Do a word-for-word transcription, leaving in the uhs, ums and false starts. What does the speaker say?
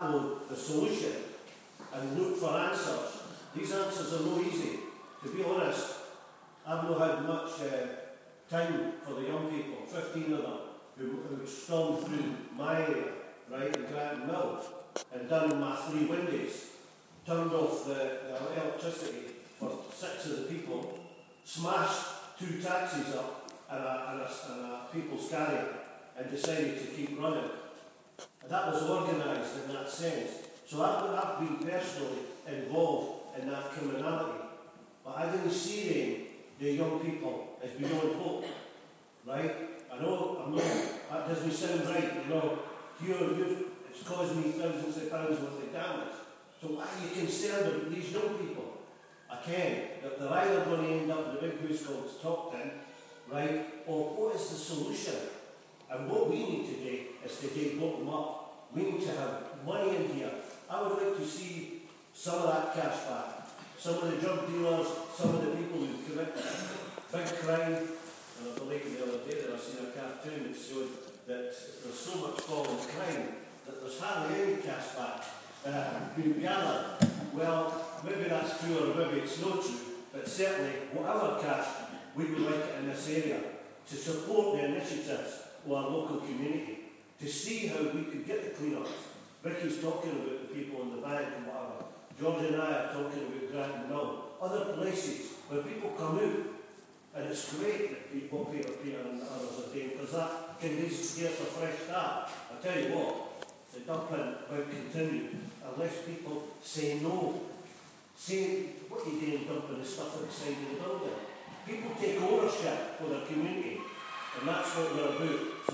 know the solution and look for answers. These answers are no easy. To be honest, I've not had much uh, time for the young people, fifteen of them, who, who stormed through my area, right, in Granton Mill, and done my three windows, turned off the, the electricity for six of the people, smashed two taxis up and a, and a, and a people's carrier, and decided to keep running. And that was organised in that sense. So I've, I've been personally involved in that criminality. But I didn't see them, the young people, as beyond hope. Right? I know, I'm not, that doesn't sound right, you know. You, you've, it's caused me thousands of pounds worth of damage. So why are you concerned about these young people? I can. That they're either going to end up in the big house called Stockton, right? Or what is the solution? And what we need to do is to get bottom up. We need to have money in here. I would like to see some of that cash back. Some of the drug dealers, some of the people who commit big crime. And I believe the other day that I seen a cartoon that showed that there's so much fallen crime that there's hardly any cash back uh, being gathered. Well, maybe that's true or maybe it's not true, but certainly whatever cash we would like in this area to support the initiatives of our local community, to see how we could get the clean-ups. Ricky's talking about the people in the bank and whatever. George and I are talking about Granton Mill. Other places where people come out, and it's great that people, what Peter Peter and others are doing, because that can give us a fresh start. I tell you what, the dumping will continue unless people say no. Say, what are you doing dumping the stuff outside of the building? People take ownership for their community, and that's what we're about.